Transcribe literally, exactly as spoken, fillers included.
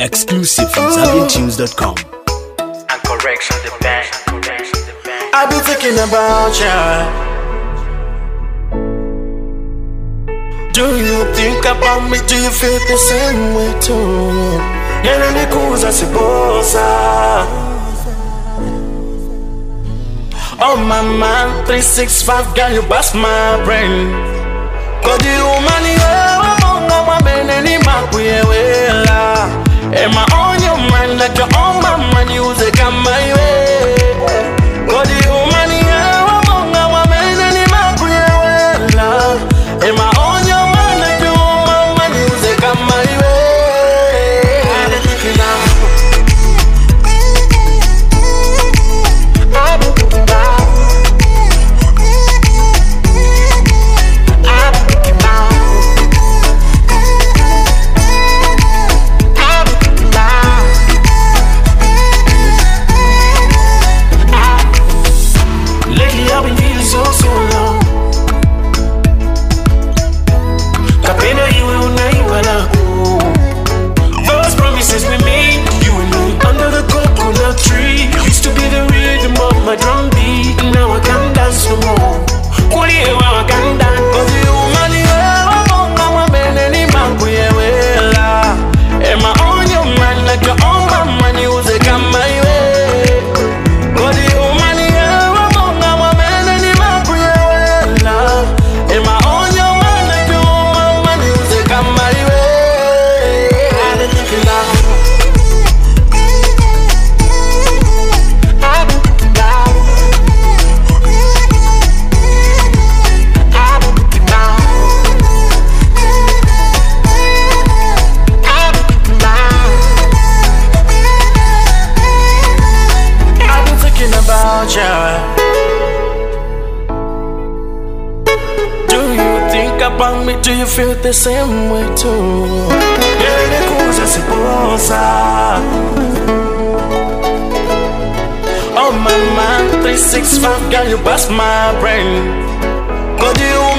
Exclusive from Zabian Tunes dot com. And correction the band. I be thinking about ya. Do you think about me? Do you feel the same way too? Yena nikuza sibosa. Oh my man, three six five, girl, you bust my brain. Cause you money, oh, I'm a man, and I'm a am I on your mind like you're on my mind? You say come my way. Cause you money, oh, I'm a man, and I'm a am I on your mind like you're on my mind? You say come my way. I've been thinking now. I've been thinking now. About me, do you feel the same way too? Yeah, nikuza sibosa. Oh my man, three six five, girl, you bust my brain. Cause you